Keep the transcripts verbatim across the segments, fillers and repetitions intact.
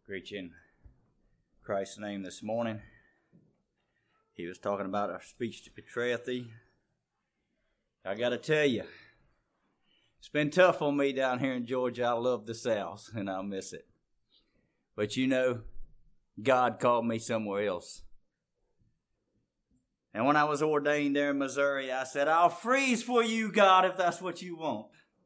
Preach in Christ's name this morning. He was talking about our speech to betrayeth thee. I got to tell you, it's been tough on me down here in Georgia. I love the South, and I miss it. But you know, God called me somewhere else. And when I was ordained there in Missouri, I said, I'll freeze for you, God, if that's what you want.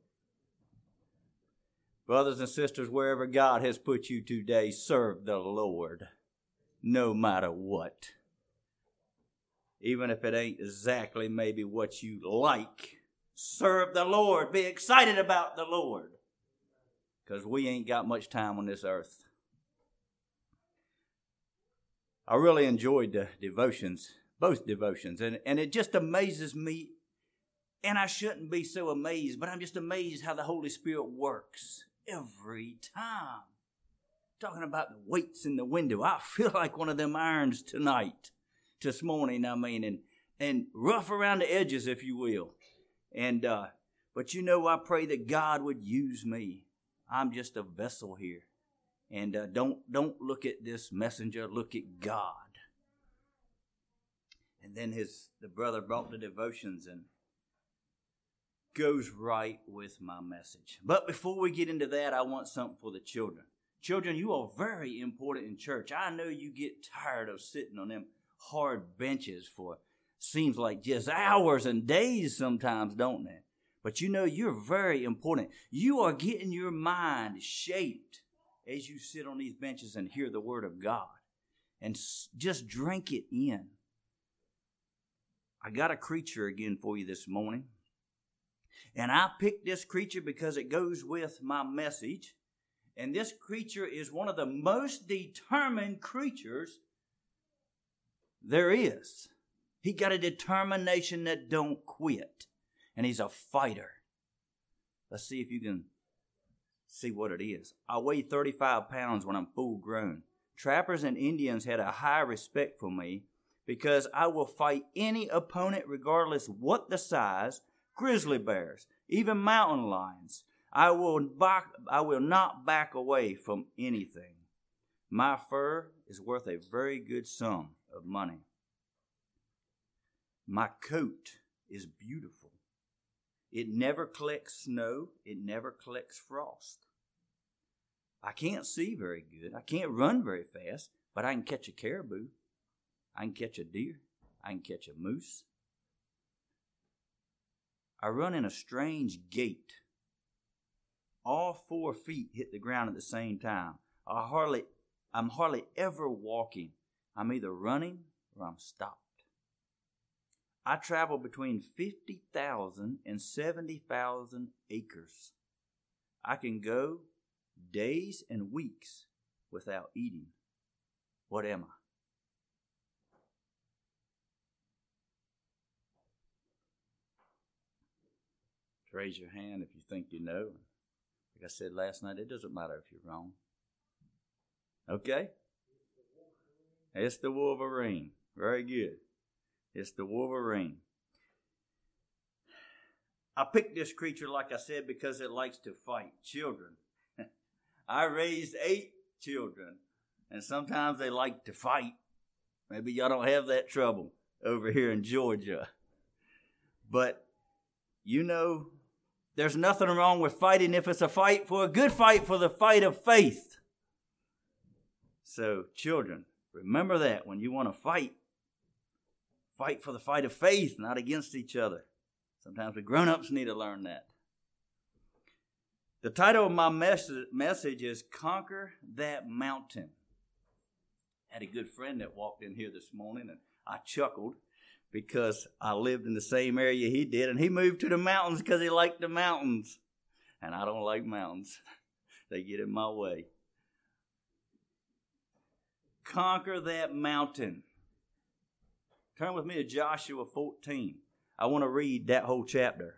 Brothers and sisters, wherever God has put you today, serve the Lord, no matter what. Even if it ain't exactly maybe what you like, serve the Lord. Be excited about the Lord, because we ain't got much time on this earth. I really enjoyed the devotions, both devotions, and, and it just amazes me, and I shouldn't be so amazed, but I'm just amazed how the Holy Spirit works every time. Talking about the weights in the window, I feel like one of them irons tonight, this morning, I mean, and, and rough around the edges, if you will. And, uh, but you know, I pray that God would use me. I'm just a vessel here. And uh, don't don't look at this messenger, look at God. And then his the brother brought the devotions and goes right with my message. But before we get into that, I want something for the children. Children, you are very important in church. I know you get tired of sitting on them hard benches for seems like just hours and days sometimes, don't they? But you know, you're very important. You are getting your mind shaped as you sit on these benches and hear the Word of God. And just drink it in. I got a creature again for you this morning. And I picked this creature because it goes with my message. And this creature is one of the most determined creatures there is. He got a determination that don't quit. And he's a fighter. Let's see if you can see what it is. I weigh thirty-five pounds when I'm full grown. Trappers and Indians had a high respect for me because I will fight any opponent regardless what the size. Grizzly bears, even mountain lions. I will back, I will not back away from anything. My fur is worth a very good sum of money. My coat is beautiful. It never collects snow. It never collects frost. I can't see very good. I can't run very fast, but I can catch a caribou. I can catch a deer. I can catch a moose. I run in a strange gait. All four feet hit the ground at the same time. I hardly, I'm hardly ever walking. I'm either running or I'm stopped. I travel between fifty thousand and seventy thousand acres. I can go days and weeks without eating. What am I? Raise your hand if you think you know. Like I said last night, it doesn't matter if you're wrong. Okay? It's the Wolverine. Very good. It's the Wolverine. I picked this creature, like I said, because it likes to fight children. I raised eight children, and sometimes they like to fight. Maybe y'all don't have that trouble over here in Georgia. But, you know, there's nothing wrong with fighting if it's a fight for a good fight for the fight of faith. So, children, remember that when you want to fight, fight for the fight of faith, not against each other. Sometimes the grown-ups need to learn that. The title of my mes- message is Conquer That Mountain. I had a good friend that walked in here this morning, and I chuckled because I lived in the same area he did, and he moved to the mountains because he liked the mountains. And I don't like mountains. They get in my way. Conquer that mountain. Turn with me to Joshua fourteen. I want to read that whole chapter.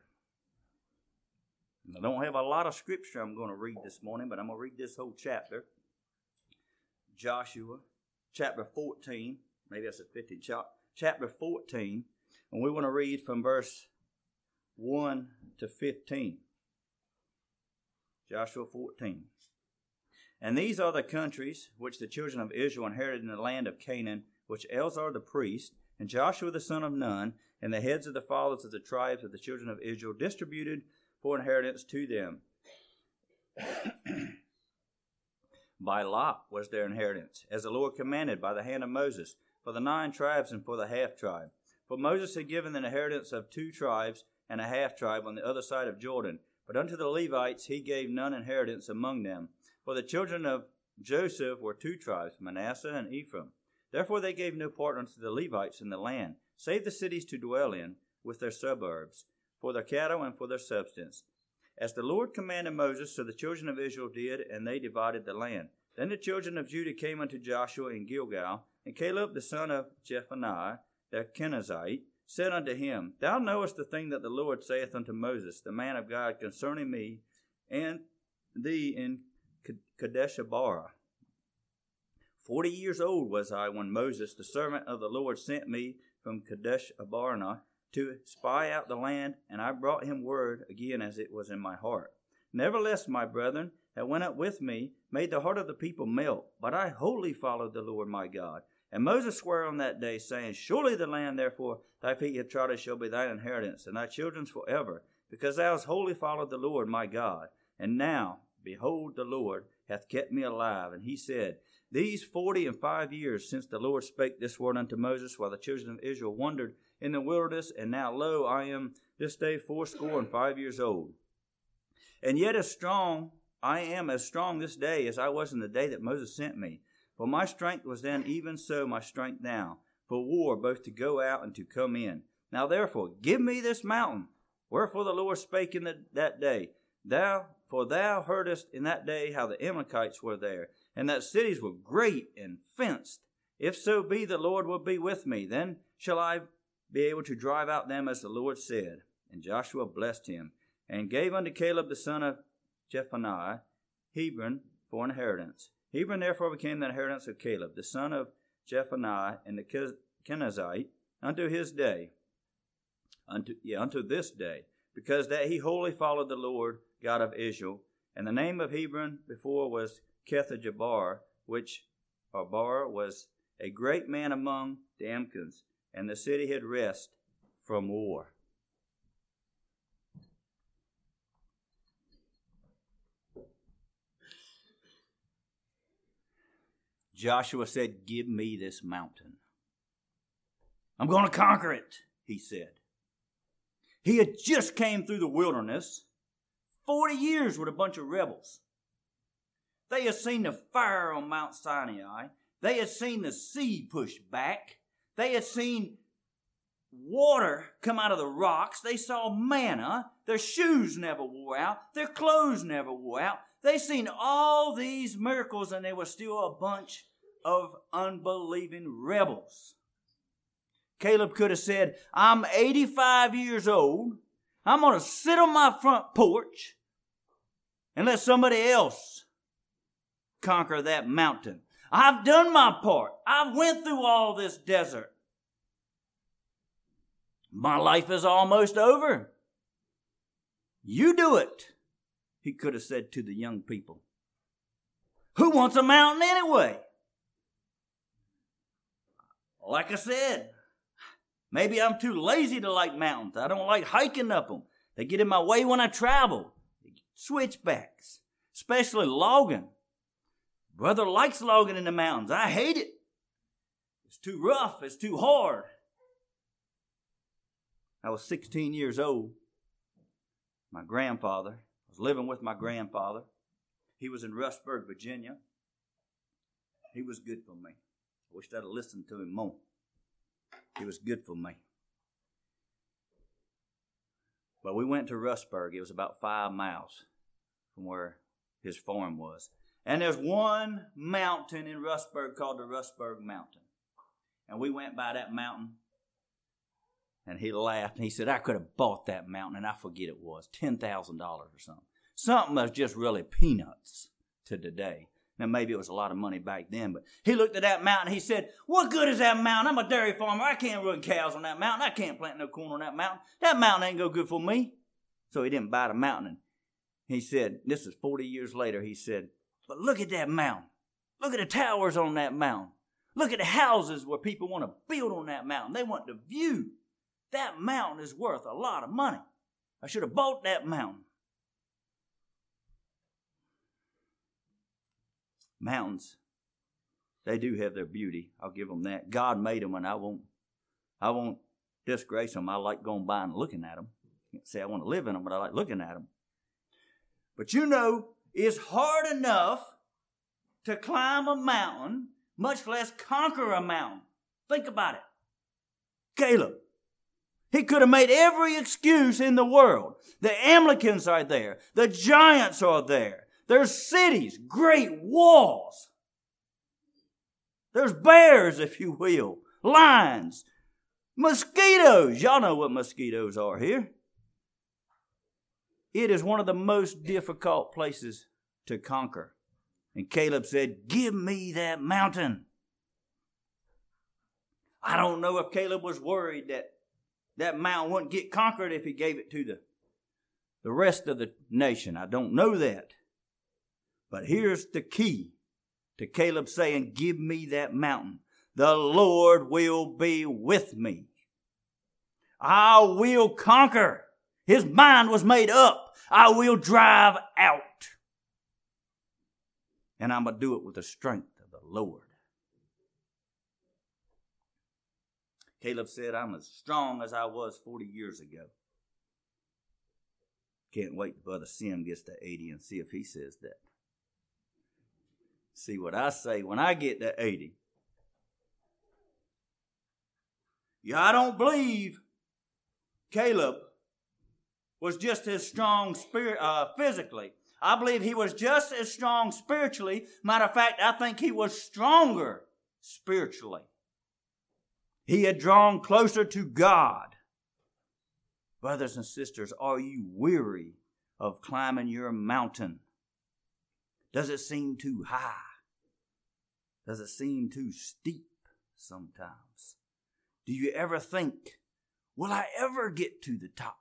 I don't have a lot of scripture I'm going to read this morning, but I'm going to read this whole chapter. Joshua chapter fourteen. Maybe that's a fifteen. Chapter fourteen, and we want to read from verse one to fifteen. Joshua fourteen. And these are the countries which the children of Israel inherited in the land of Canaan, which Eleazar the priest, and Joshua the son of Nun, and the heads of the fathers of the tribes of the children of Israel distributed for inheritance to them. By lot was their inheritance, as the Lord commanded by the hand of Moses, for the nine tribes and for the half tribe. For Moses had given the inheritance of two tribes and a half tribe on the other side of Jordan. But unto the Levites he gave none inheritance among them. For the children of Joseph were two tribes, Manasseh and Ephraim. Therefore they gave no part unto the Levites in the land, save the cities to dwell in, with their suburbs, for their cattle and for their substance. As the Lord commanded Moses, so the children of Israel did, and they divided the land. Then the children of Judah came unto Joshua in Gilgal, and Caleb the son of Jephunneh, the Kenizzite, said unto him, Thou knowest the thing that the Lord saith unto Moses, the man of God, concerning me and thee in Kadesh-barnea. Forty years old was I when Moses, the servant of the Lord, sent me from Kadesh-barnea to spy out the land, and I brought him word again as it was in my heart. Nevertheless, my brethren that went up with me made the heart of the people melt, but I wholly followed the Lord my God. And Moses swore on that day, saying, Surely the land, therefore, thy feet have trodden shall be thine inheritance, and thy children's forever, because thou hast wholly followed the Lord my God. And now, behold, the Lord hath kept me alive. And he said, These forty and five years since the Lord spake this word unto Moses, while the children of Israel wandered in the wilderness, and now, lo, I am this day fourscore and five years old. And yet as strong, I am as strong this day as I was in the day that Moses sent me. For my strength was then, even so my strength now, for war both to go out and to come in. Now therefore, give me this mountain. Wherefore the Lord spake in the, that day, Thou, for thou heardest in that day how the Amalekites were there, and that cities were great and fenced. If so be the Lord will be with me, then shall I be able to drive out them as the Lord said. And Joshua blessed him, and gave unto Caleb the son of Jephunneh Hebron for inheritance. Hebron therefore became the inheritance of Caleb, the son of Jephunneh, and the Kenizzite, unto his day, unto, yeah, unto this day, because that he wholly followed the Lord God of Israel. And the name of Hebron before was Kethjabbar, which, or Bar, was a great man among the Amkins, and the city had rest from war. Joshua said, Give me this mountain. I'm going to conquer it, he said. He had just came through the wilderness, forty years with a bunch of rebels. They had seen the fire on Mount Sinai. They had seen the sea pushed back. They had seen water come out of the rocks. They saw manna. Their shoes never wore out. Their clothes never wore out. They seen all these miracles, and there was still a bunch of unbelieving rebels. Caleb could have said, I'm eighty-five years old. I'm going to sit on my front porch and let somebody else conquer that mountain. I've done my part. I've went through all this desert. My life is almost over. You do it, he could have said to the young people. Who wants a mountain anyway? Like I said, maybe I'm too lazy to like mountains. I don't like hiking up them. They get in my way when I travel. Switchbacks, especially logging. Brother likes logging in the mountains. I hate it. It's too rough. It's too hard. I was sixteen years old. My grandfather, I was living with my grandfather. He was in Rustburg, Virginia. He was good for me. I wish I'd have listened to him more. He was good for me. But we went to Rustburg. It was about five miles from where his farm was. And there's one mountain in Rustburg called the Rustburg Mountain. And we went by that mountain. And he laughed. And he said, I could have bought that mountain. And I forget it was ten thousand dollars or something. Something that's just really peanuts to today. Now, maybe it was a lot of money back then, but he looked at that mountain. He said, what good is that mountain? I'm a dairy farmer. I can't run cows on that mountain. I can't plant no corn on that mountain. That mountain ain't go good for me. So he didn't buy the mountain. And he said, this is forty years later, he said, But look at that mountain. Look at the towers on that mountain. Look at the houses where people want to build on that mountain. They want the view. That mountain is worth a lot of money. I should have bought that mountain. Mountains, they do have their beauty. I'll give them that. God made them, and I won't, I won't disgrace them. I like going by and looking at them. I can't say I want to live in them, but I like looking at them. But you know, it's hard enough to climb a mountain, much less conquer a mountain. Think about it. Caleb, he could have made every excuse in the world. The Amalekites are there. The giants are there. There's cities, great walls. There's bears, if you will, lions, mosquitoes. Y'all know what mosquitoes are here. It is one of the most difficult places to conquer. And Caleb said, give me that mountain. I don't know if Caleb was worried that that mountain wouldn't get conquered if he gave it to the, the rest of the nation. I don't know that. But here's the key to Caleb saying, give me that mountain. The Lord will be with me. I will conquer. His mind was made up. I will drive out. And I'm going to do it with the strength of the Lord. Caleb said, I'm as strong as I was forty years ago. Can't wait till Brother Sim gets to eighty and see if he says that. See what I say when I get to eighty. Yeah, I don't believe Caleb was just as strong spirit, uh, physically. I believe he was just as strong spiritually. Matter of fact, I think he was stronger spiritually. He had drawn closer to God. Brothers and sisters, are you weary of climbing your mountain? Does it seem too high? Does it seem too steep sometimes? Do you ever think, will I ever get to the top?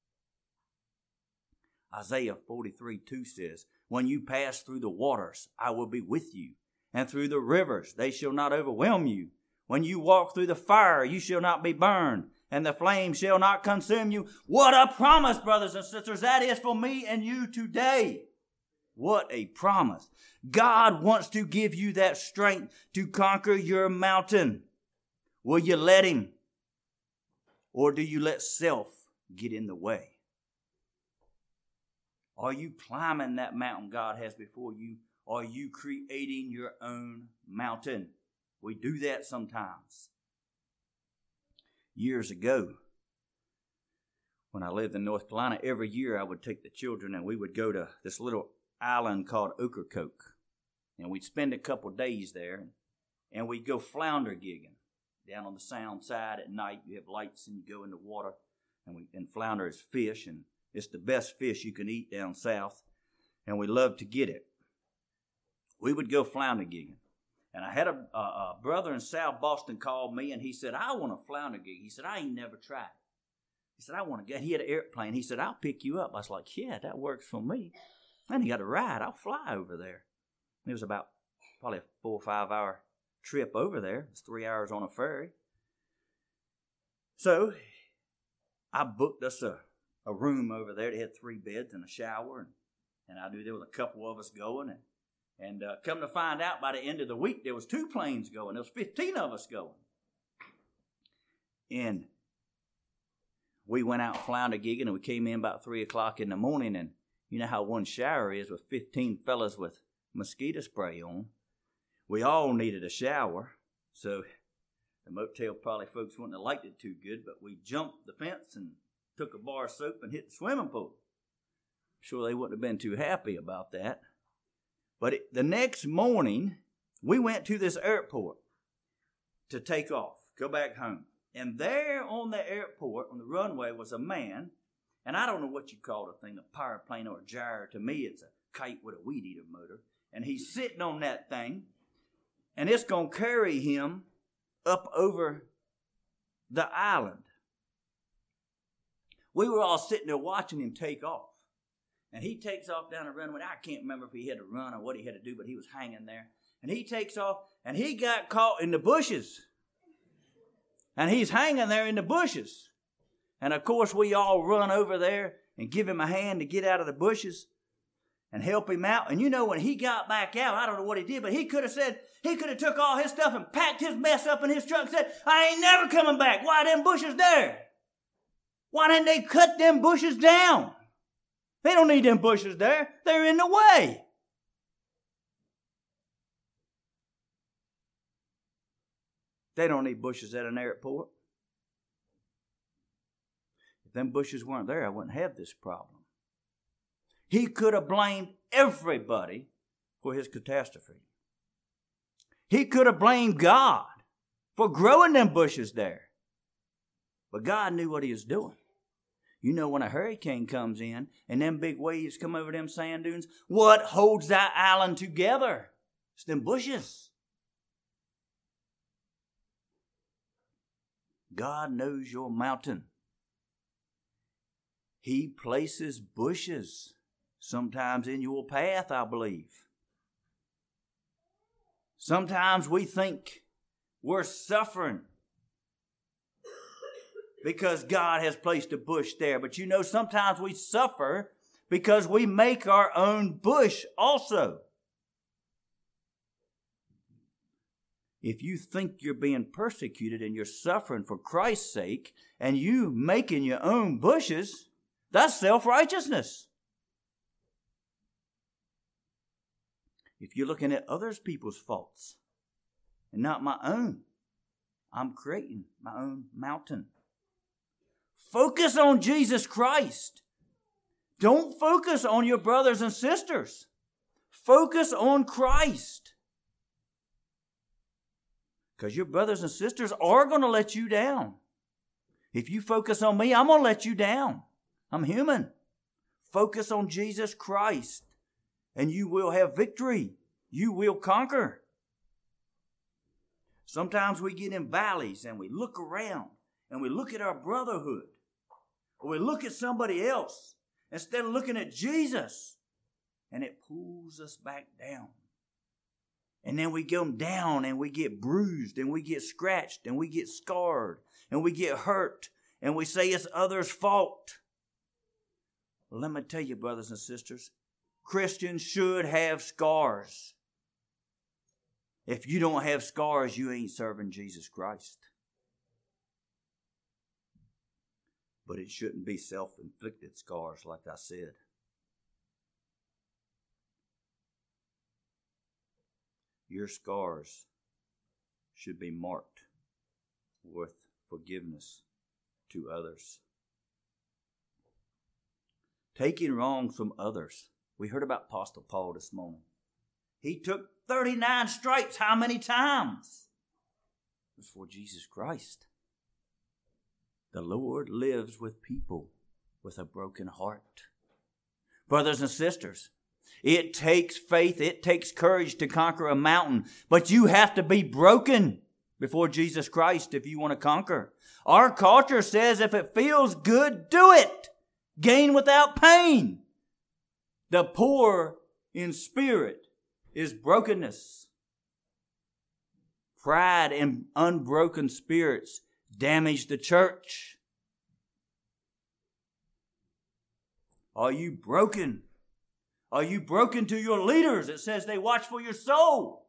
Isaiah forty-three two says, when you pass through the waters, I will be with you. And through the rivers, they shall not overwhelm you. When you walk through the fire, you shall not be burned, and the flame shall not consume you. What a promise, brothers and sisters, that is for me and you today. What a promise. God wants to give you that strength to conquer your mountain. Will you let him? Or do you let self get in the way? Are you climbing that mountain God has before you? Or are you creating your own mountain? We do that sometimes. Years ago, when I lived in North Carolina, every year I would take the children and we would go to this little island called Ocracoke. And we'd spend a couple days there. And we'd go flounder gigging. Down on the sound side at night, you have lights and you go in the water. And, we, and flounder is fish, and it's the best fish you can eat down south. And we love to get it. We would go flounder gigging. And I had a, a, a brother in South Boston called me, and he said, I want a flounder gig. He said, I ain't never tried it. He said, I want to get, he had an airplane. He said, I'll pick you up. I was like, yeah, that works for me. And he got a ride. I'll fly over there. It was about probably a four or five hour trip over there. It's three hours on a ferry. So I booked us a, a room over there. They had three beds and a shower. And, and I knew there was a couple of us going. And And uh, come to find out, by the end of the week, there was two planes going. There was fifteen of us going. And we went out flounder gigging, and we came in about three o'clock in the morning. And you know how one shower is with fifteen fellas with mosquito spray on. We all needed a shower. So the motel probably folks wouldn't have liked it too good, but we jumped the fence and took a bar of soap and hit the swimming pool. I'm sure they wouldn't have been too happy about that. But it, the next morning, we went to this airport to take off, go back home. And there on the airport, on the runway, was a man, and I don't know what you call the thing, a pyroplane or a gyro. To me, it's a kite with a weed eater motor. And he's sitting on that thing, and it's going to carry him up over the island. We were all sitting there watching him take off. And he takes off down the runway. I can't remember if he had to run or what he had to do, but he was hanging there. And he takes off, and he got caught in the bushes. And he's hanging there in the bushes. And of course, we all run over there and give him a hand to get out of the bushes and help him out. And you know, when he got back out, I don't know what he did, but he could have said, he could have took all his stuff and packed his mess up in his truck and said, I ain't never coming back. Why them bushes there? Why didn't they cut them bushes down? They don't need them bushes there. They're in the way. They don't need bushes at an airport. If them bushes weren't there, I wouldn't have this problem. He could have blamed everybody for his catastrophe. He could have blamed God for growing them bushes there. But God knew what he was doing. You know, when a hurricane comes in and them big waves come over them sand dunes, what holds that island together? It's them bushes. God knows your mountain. He places bushes sometimes in your path, I believe. Sometimes we think we're suffering because God has placed a bush there. But you know, sometimes we suffer because we make our own bush also. If you think you're being persecuted and you're suffering for Christ's sake and you making your own bushes, that's self-righteousness. If you're looking at other people's faults and not my own, I'm creating my own mountain. Focus on Jesus Christ. Don't focus on your brothers and sisters. Focus on Christ. Because your brothers and sisters are going to let you down. If you focus on me, I'm going to let you down. I'm human. Focus on Jesus Christ, and you will have victory. You will conquer. Sometimes we get in valleys and we look around and we look at our brotherhood, or we look at somebody else instead of looking at Jesus, and it pulls us back down. And then we go down and we get bruised and we get scratched and we get scarred and we get hurt and we say it's others' fault. Well, let me tell you, brothers and sisters, Christians should have scars. If you don't have scars, you ain't serving Jesus Christ. But it shouldn't be self-inflicted scars, like I said. Your scars should be marked with forgiveness to others. Taking wrongs from others. We heard about Apostle Paul this morning. He took thirty-nine stripes how many times? It was for Jesus Christ. The Lord lives with people with a broken heart. Brothers and sisters, it takes faith, it takes courage to conquer a mountain, but you have to be broken before Jesus Christ if you want to conquer. Our culture says if it feels good, do it. Gain without pain. The poor in spirit is brokenness. Pride and unbroken spirits damage the church. Are you broken? Are you broken to your leaders? It says they watch for your soul.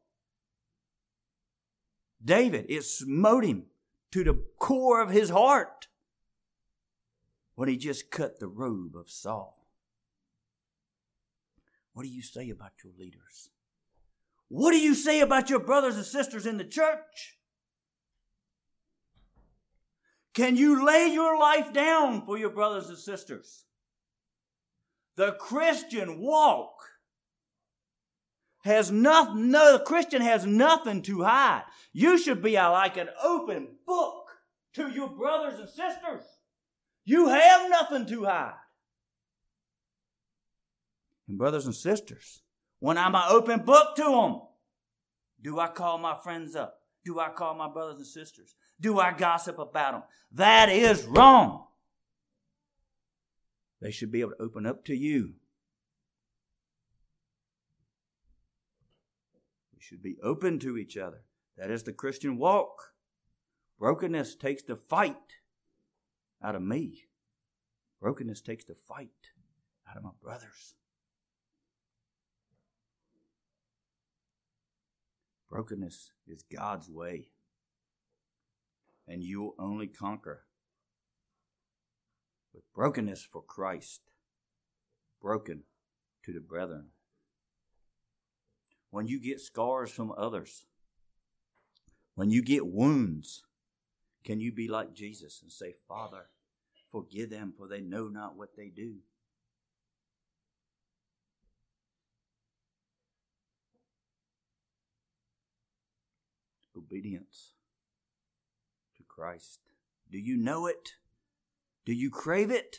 David, it smote him to the core of his heart when he just cut the robe of Saul. What do you say about your leaders? What do you say about your brothers and sisters in the church? Can you lay your life down for your brothers and sisters? The Christian walk has nothing, no, the Christian has nothing to hide. You should be like an open book to your brothers and sisters. You have nothing to hide. And brothers and sisters, when I'm an open book to them, do I call my friends up? Do I call my brothers and sisters? Do I gossip about them? That is wrong. They should be able to open up to you We should be open to each other. That is the Christian walk. Brokenness takes the fight out of me. Brokenness takes the fight out of my brothers. Brokenness is God's way. And you'll only conquer with brokenness for Christ. Broken to the brethren. When you get scars from others, when you get wounds, can you be like Jesus and say, Father, forgive them, for they know not what they do? Obedience to Christ. Do you know it? Do you crave it?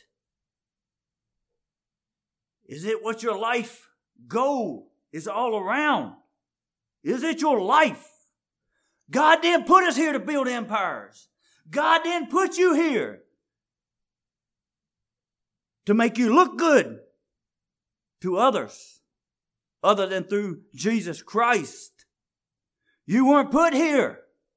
Is it what your life goal is all around? Is it your life? God didn't put us here to build empires. God didn't put you here to make you look good to others other than through Jesus Christ. You weren't put here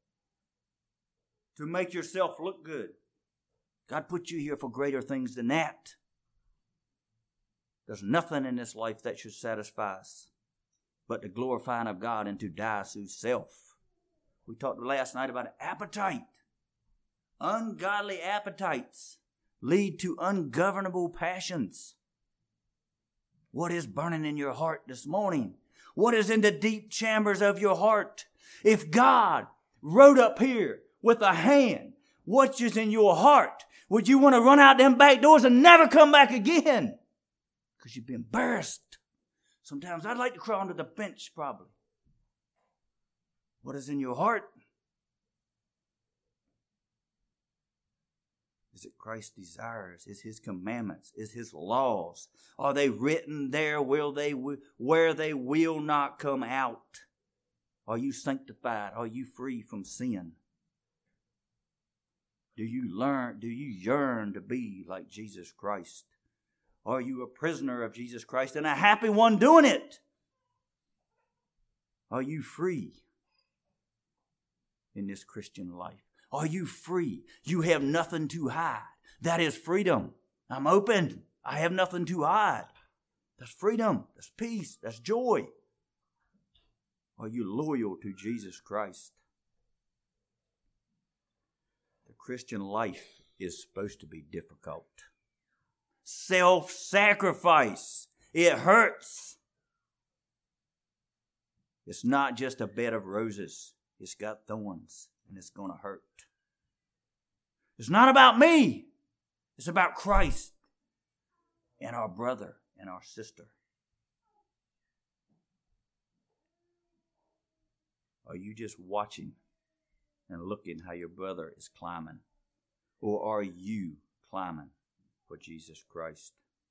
to make yourself look good. God put you here for greater things than that. There's nothing in this life that should satisfy us but the glorifying of God and to die to self. We talked last night about appetite. Ungodly appetites lead to ungovernable passions. What is burning in your heart this morning? What is in the deep chambers of your heart? If God wrote up here with a hand what is in your heart, would you want to run out them back doors and never come back again? Because you've been embarrassed. Sometimes I'd like to crawl under the bench probably. What is in your heart? Is it Christ's desires? Is His commandments? Is His laws? Are they written there will they, where they will not come out? Are you sanctified? Are you free from sin? Do you learn, do you yearn to be like Jesus Christ? Are you a prisoner of Jesus Christ and a happy one doing it? Are you free in this Christian life? Are you free? You have nothing to hide. That is freedom. I'm open. I have nothing to hide. That's freedom. That's peace. That's joy. Are you loyal to Jesus Christ? The Christian life is supposed to be difficult. Self-sacrifice. It hurts. It's not just a bed of roses. It's got thorns, and it's going to hurt. It's not about me. It's about Christ and our brother and our sister. Are you just watching and looking how your brother is climbing? Or are you climbing for Jesus Christ?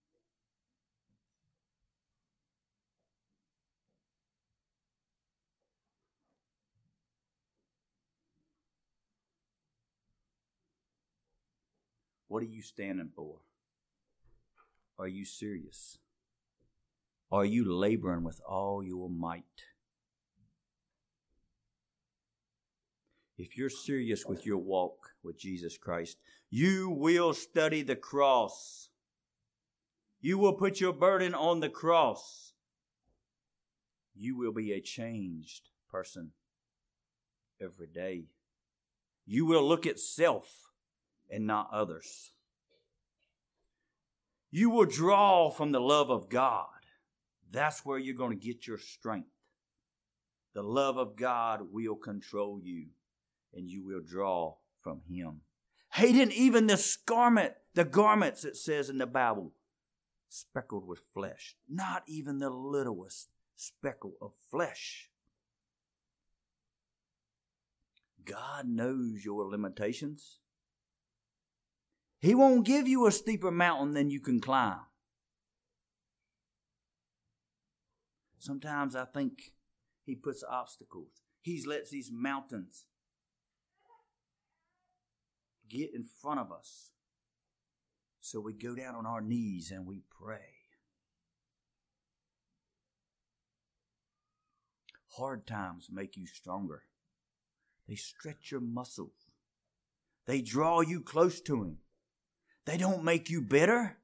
What are you standing for? Are you serious? Are you laboring with all your might? If you're serious with your walk with Jesus Christ, you will study the cross. You will put your burden on the cross. You will be a changed person every day. You will look at self and not others. You will draw from the love of God. That's where you're going to get your strength. The love of God will control you, and you will draw from Him. Hating even the garment, the garments, it says in the Bible, speckled with flesh. Not even the littlest speckle of flesh. God knows your limitations. He won't give you a steeper mountain than you can climb. Sometimes I think He puts obstacles. He lets these mountains get in front of us. So we go down on our knees and we pray. Hard times make you stronger. They stretch your muscles. They draw you close to Him. They don't make you bitter.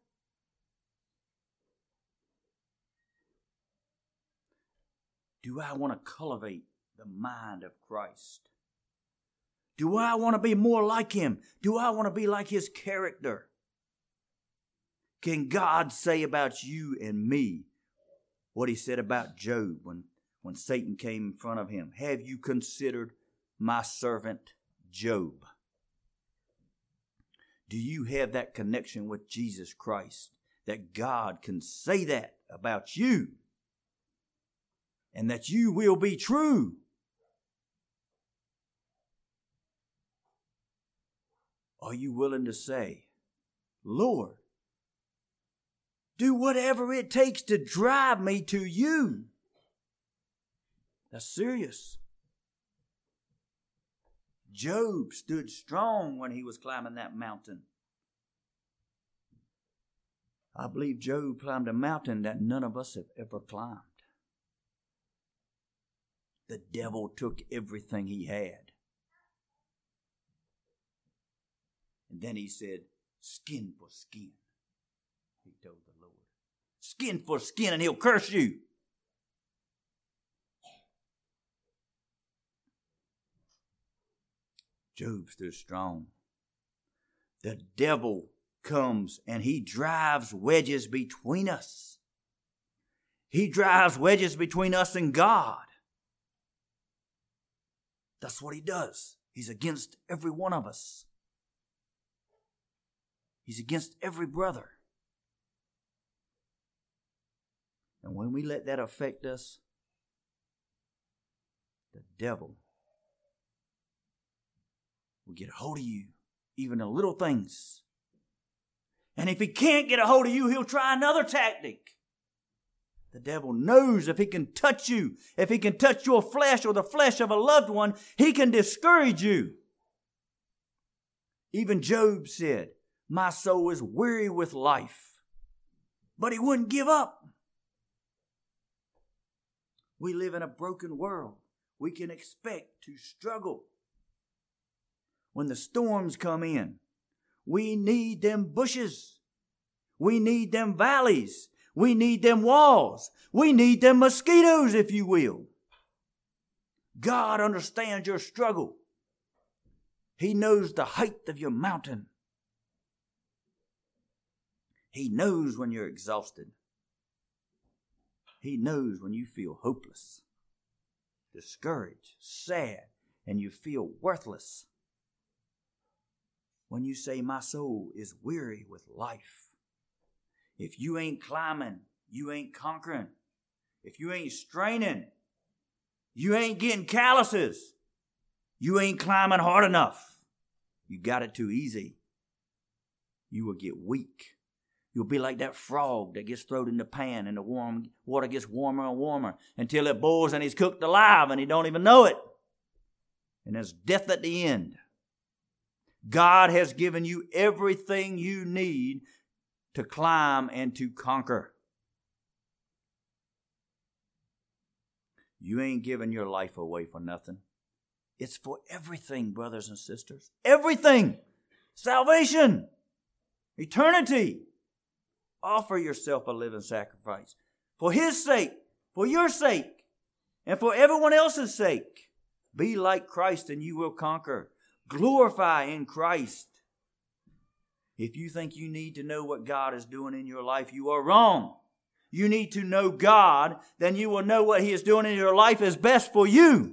Do I want to cultivate the mind of Christ? Do I want to be more like Him? Do I want to be like His character? Can God say about you and me what He said about Job when, when Satan came in front of him? Have you considered my servant Job? Do you have that connection with Jesus Christ that God can say that about you and that you will be true? Are you willing to say, Lord, do whatever it takes to drive me to you? That's serious. Job stood strong when he was climbing that mountain. I believe Job climbed a mountain that none of us have ever climbed. The devil took everything he had. And then he said, skin for skin, he told the Lord. Skin for skin, and He'll curse you. Job stood strong. The devil comes and he drives wedges between us. He drives wedges between us and God. That's what he does. He's against every one of us. He's against every brother. And when we let that affect us, the devil will get a hold of you, even in little things. And if he can't get a hold of you, he'll try another tactic. The devil knows if he can touch you, if he can touch your flesh or the flesh of a loved one, he can discourage you. Even Job said, my soul is weary with life. But he wouldn't give up. We live in a broken world. We can expect to struggle. When the storms come in, we need them bushes. We need them valleys. We need them walls. We need them mosquitoes, if you will. God understands your struggle. He knows the height of your mountain. He knows when you're exhausted. He knows when you feel hopeless, discouraged, sad, and you feel worthless. When you say, my soul is weary with life. If you ain't climbing, you ain't conquering. If you ain't straining, you ain't getting calluses. You ain't climbing hard enough. You got it too easy. You will get weak. You'll be like that frog that gets thrown in the pan and the warm water gets warmer and warmer until it boils and he's cooked alive and he don't even know it. And there's death at the end. God has given you everything you need to climb and to conquer. You ain't giving your life away for nothing. It's for everything, brothers and sisters. Everything. Salvation. Eternity. Offer yourself a living sacrifice. For His sake, for your sake, and for everyone else's sake. Be like Christ and you will conquer. Glorify in Christ. If you think you need to know what God is doing in your life, you are wrong. You need to know God, then you will know what He is doing in your life is best for you.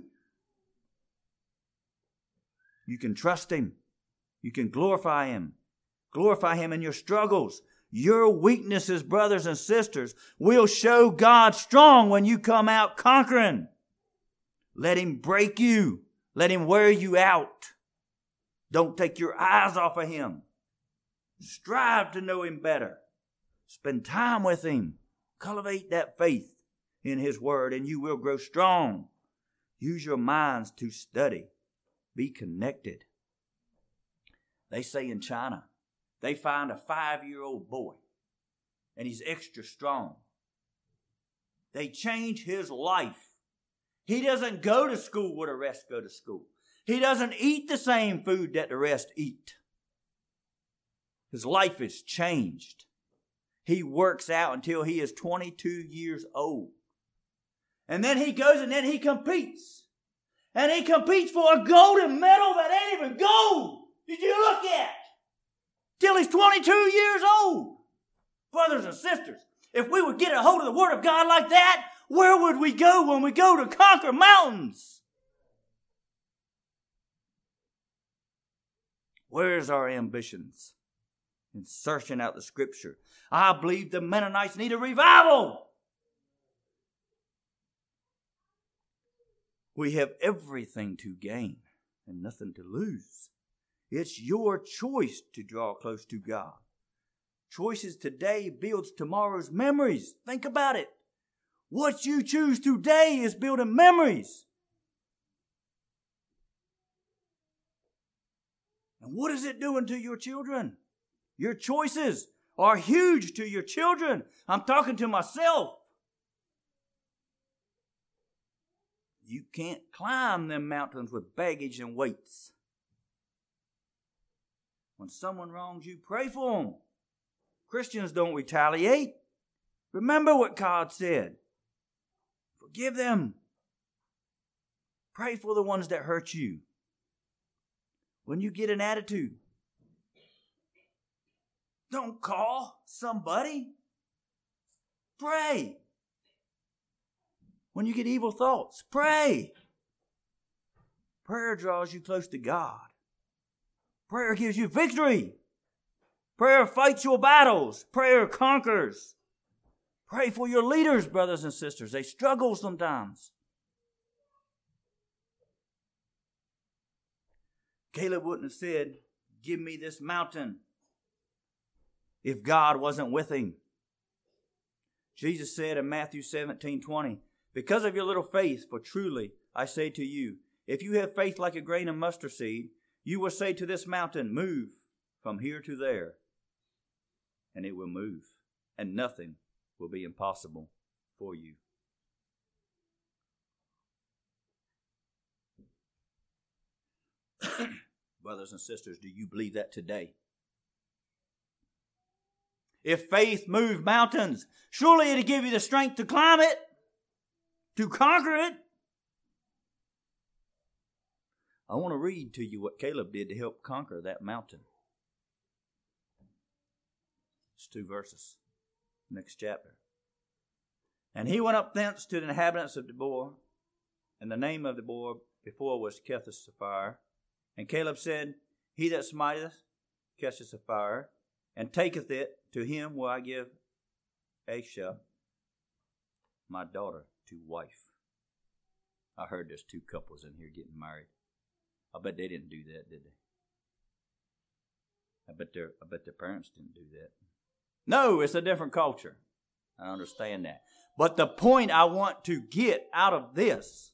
You can trust Him. You can glorify Him. Glorify Him in your struggles. Your weaknesses, brothers and sisters, will show God strong when you come out conquering. Let Him break you. Let Him wear you out. Don't take your eyes off of Him. Strive to know Him better. Spend time with Him. Cultivate that faith in His Word and you will grow strong. Use your minds to study. Be connected. They say in China, they find a five-year-old boy and he's extra strong. They change his life He doesn't go to school where the rest go to school. He doesn't eat the same food that the rest eat. His life is changed. He works out until he is twenty-two years old. And then he goes and then he competes. And he competes for a golden medal that ain't even gold. Did you look at? Till he's twenty-two years old. Brothers and sisters, if we would get a hold of the Word of God like that, where would we go when we go to conquer mountains? Where's our ambitions in searching out the Scripture? I believe the Mennonites need a revival. We have everything to gain and nothing to lose. It's your choice to draw close to God. Choices today builds tomorrow's memories. Think about it. What you choose today is building memories. And what is it doing to your children? Your choices are huge to your children. I'm talking to myself. You can't climb them mountains with baggage and weights. When someone wrongs you, pray for them. Christians don't retaliate. Remember what God said. Forgive them. Pray for the ones that hurt you. When you get an attitude, don't call somebody. Pray. When you get evil thoughts, pray. Prayer draws you close to God. Prayer gives you victory. Prayer fights your battles. Prayer conquers. Pray for your leaders, brothers and sisters. They struggle sometimes. Caleb wouldn't have said, give me this mountain, if God wasn't with him. Jesus said in Matthew seventeen twenty, because of your little faith, for truly I say to you, if you have faith like a grain of mustard seed, you will say to this mountain, move from here to there, and it will move, and nothing will be impossible for you. Brothers and sisters, do you believe that today? If faith moved mountains, surely it'll give you the strength to climb it, to conquer it. I want to read to you what Caleb did to help conquer that mountain. It's two verses. Next chapter. And he went up thence to the inhabitants of Debor, and the name of Debor before was Kethus-Sephir. And Caleb said, he that smiteth Kethus-Sephir, and taketh it, to him will I give Achsah, my daughter, to wife. I heard there's two couples in here getting married. I bet they didn't do that, did they? I bet their I bet their parents didn't do that. No, it's a different culture. I understand that. But the point I want to get out of this,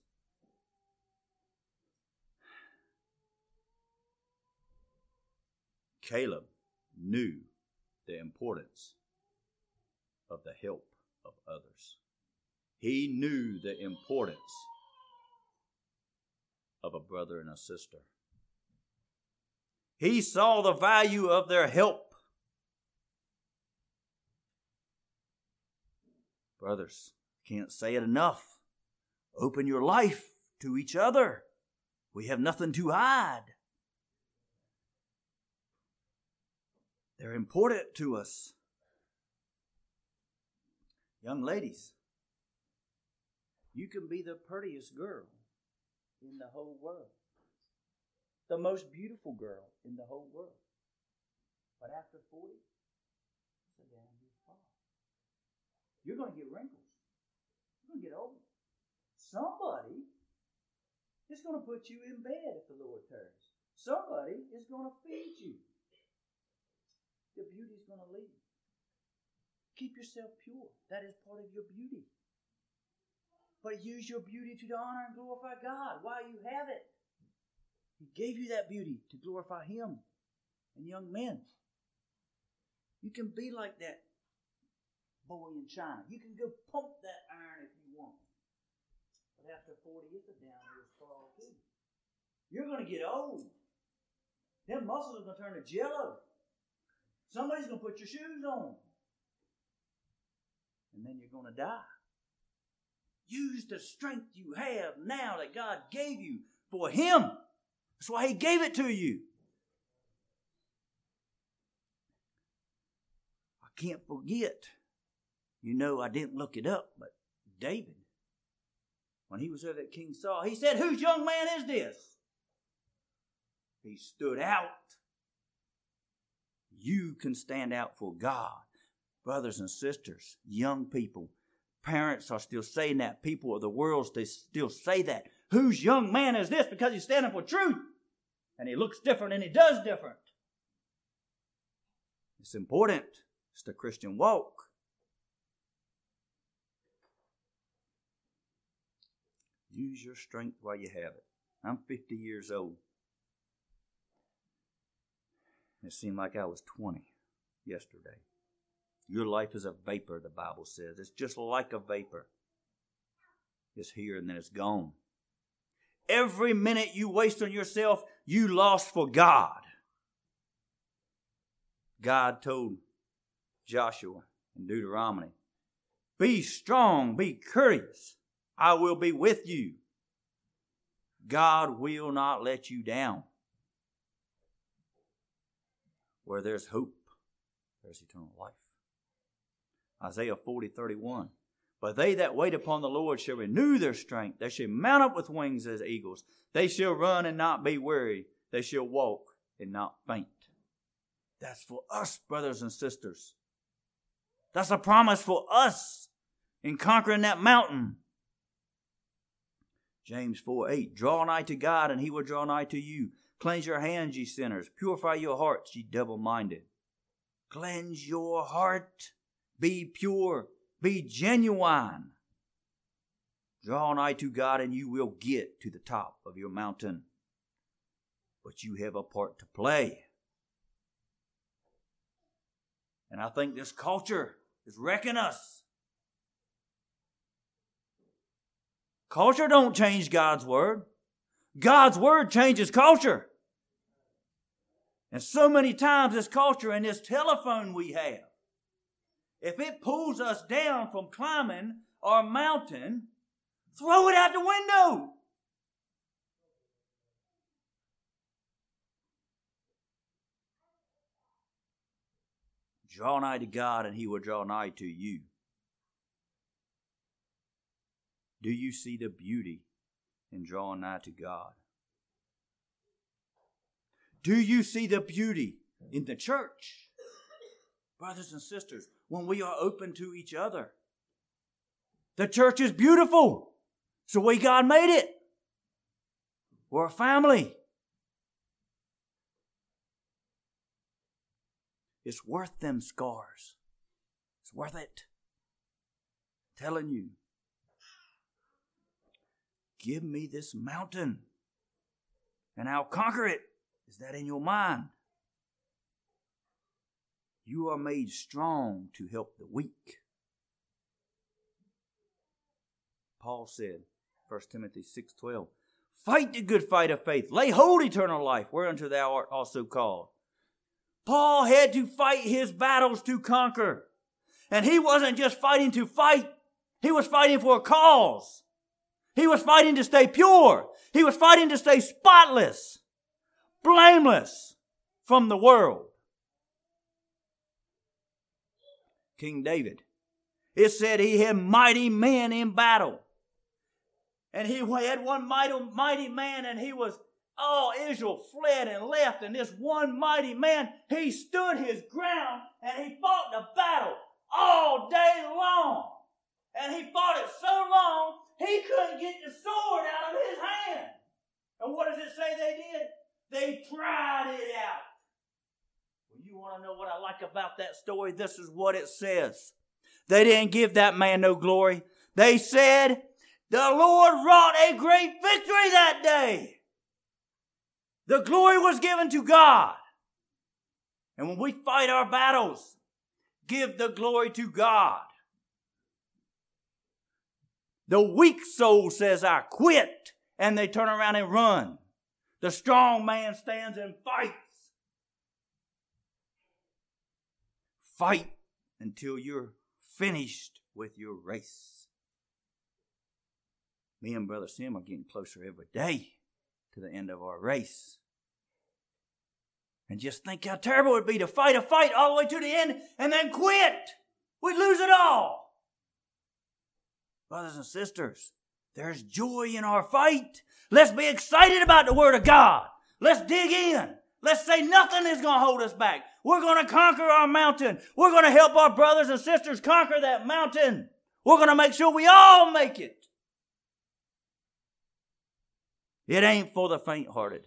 Caleb knew the importance of the help of others. He knew the importance of a brother and a sister. He saw the value of their help. Brothers, can't say it enough. Open your life to each other. We have nothing to hide. They're important to us. Young ladies, you can be the prettiest girl in the whole world. The most beautiful girl in the whole world. But after forty, it's a damn good fall. You're going to get wrinkles. You're going to get old. Somebody is going to put you in bed if the Lord tarries. Somebody is going to feed you. Your beauty is going to leave. Keep yourself pure. That is part of your beauty. But use your beauty to honor and glorify God while you have it. He gave you that beauty to glorify Him. And young men, you can be like that boy in China. You can go pump that iron if you want. But after forty, it's a downhill fall too. You're going to get old. Them muscles are going to turn to jello. Somebody's going to put your shoes on. And then you're going to die. Use the strength you have now that God gave you for Him. That's why He gave it to you. I can't forget. You know, I didn't look it up, but David, when he was with that King Saul, he said, "Whose young man is this?" He stood out. You can stand out for God. Brothers and sisters, young people, parents are still saying that. People of the world, they still say that. Whose young man is this? Because he's standing for truth. And he looks different and he does different. It's important. It's the Christian walk. Use your strength while you have it. I'm fifty years old. It seemed like I was twenty yesterday. Your life is a vapor, the Bible says. It's just like a vapor. It's here and then it's gone. Every minute you waste on yourself, you lost for God. God told Joshua in Deuteronomy, "Be strong, be courageous. I will be with you." God will not let you down. Where there's hope, there's eternal life. Isaiah forty, thirty-one. But they that wait upon the Lord shall renew their strength. They shall mount up with wings as eagles. They shall run and not be weary. They shall walk and not faint. That's for us, brothers and sisters. That's a promise for us in conquering that mountain. James four, eight. Draw nigh to God, and He will draw nigh to you. Cleanse your hands, ye sinners. Purify your hearts, ye double-minded. Cleanse your heart. Be pure. Be genuine. Draw nigh to God, and you will get to the top of your mountain. But you have a part to play. And I think this culture is wrecking us. Culture don't change God's word. God's word changes culture. And so many times this culture and this telephone we have, if it pulls us down from climbing our mountain, throw it out the window. Draw nigh to God, and He will draw nigh to you. Do you see the beauty in drawing nigh to God? Do you see the beauty in the church? Brothers and sisters, when we are open to each other. The church is beautiful. It's the way God made it. We're a family. It's worth them scars. It's worth it. I'm telling you. Give me this mountain and I'll conquer it. Is that in your mind? You are made strong to help the weak. Paul said, First Timothy six twelve, fight the good fight of faith. Lay hold eternal life, whereunto thou art also called. Paul had to fight his battles to conquer. And he wasn't just fighting to fight. He was fighting for a cause. He was fighting to stay pure. He was fighting to stay spotless, blameless from the world. King David, it said he had mighty men in battle. And he had one mighty, mighty man, and he was, all Israel fled and left. And this one mighty man, he stood his ground and he fought the battle all day long. And he fought it so long, he couldn't get the sword out of his hand. And what does it say they did? They pried it out. Well, you want to know what I like about that story? This is what it says. They didn't give that man no glory. They said, the Lord wrought a great victory that day. The glory was given to God. And when we fight our battles, give the glory to God. The weak soul says, I quit, and they turn around and run. The strong man stands and fights. Fight until you're finished with your race. Me and Brother Sim are getting closer every day to the end of our race. And just think how terrible it would be to fight a fight all the way to the end and then quit. We'd lose it all. Brothers and sisters, there's joy in our fight. Let's be excited about the Word of God. Let's dig in. Let's say nothing is going to hold us back. We're going to conquer our mountain. We're going to help our brothers and sisters conquer that mountain. We're going to make sure we all make it. It ain't for the faint-hearted.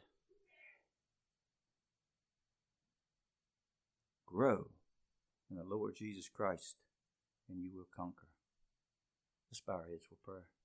Grow in the Lord Jesus Christ, and you will conquer. Let's bow our heads for prayer.